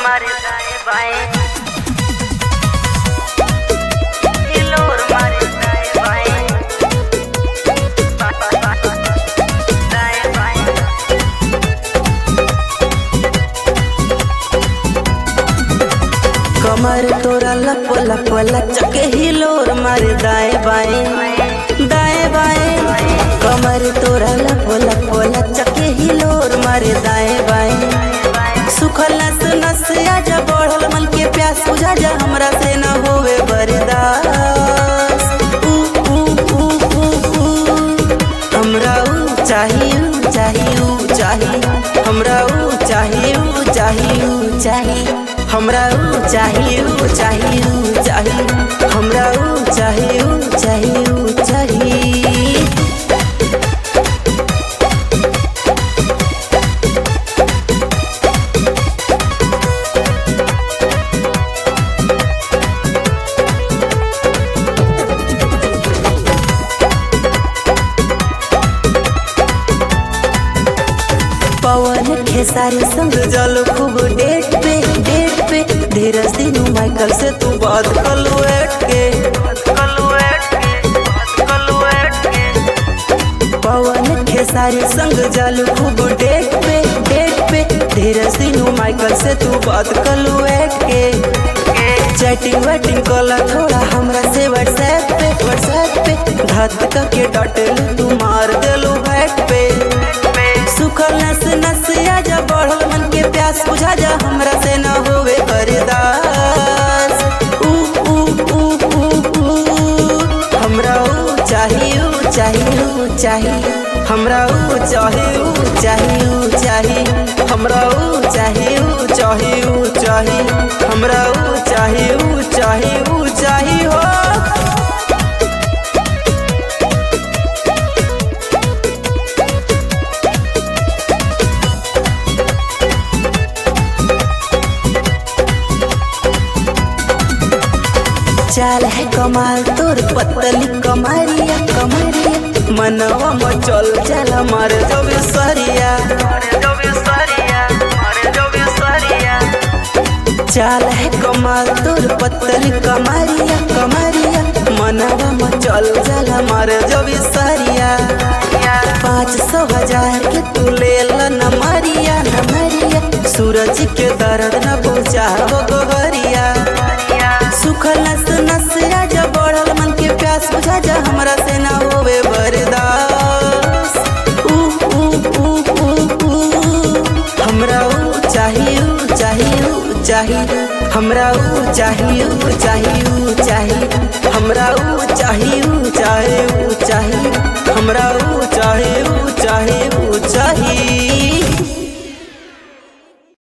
मारे दाएं बाएं, हिलोर मारे दाएं बाएं, दाएं बाएं। कमर तोरा लप लप लचके हिलोर मारे दाएं बाएं, दाएं बाएं। कमर तोरा लप लप लचके हिलोर मारे दाएं बाएं। सुखल नस नस आजा बढ़ल मन के प्यास बुझा जा हमरा से न होवे बर्दाश्त। हमरा ऊ चाही हमरा ऊ चाही हमरा ऊ चाही हमरा ऊ चाही। पवन खेसारी संग जलो खूब डेट पे धीरज दिनू माइकल से तू बात कलुएट के। पवन खेसारी संग जलो खूब डेट पे धीरज दिनू माइकल से तू बात कलुएट के। चैटिंग वेटिंग कला थोड़ा हमरा से व्हाट्सएप पे धत के डटलू तू मार देलू बैक पे। सुखल नस नस आजा बढ़ल मन के प्यास बुझा जा हमरा से न होवे बर्दाश्त। हमरा ऊ चाही हमरा ऊ चाही हमरा ऊ चाही हमरा ऊ चाही हो। चाल है कमाल तोर पतली कमरिया मनवा मचल चल मार जब सरिया। चाल है कमाल तोर पतली कमरिया मनवा मचल चल मार जब सरिया। 500,000 के तू ले न मरिया सूरज के दर्द न बुझाव गोहरिया। सुखल नस नस आजा बढ़ल मन के प्यास बुझा जा हमरा से न होवे बर्दाश्त। हमरा ऊ चाही हमरा ऊ चाही हमरा ऊ चाही हमरा ऊ चाही।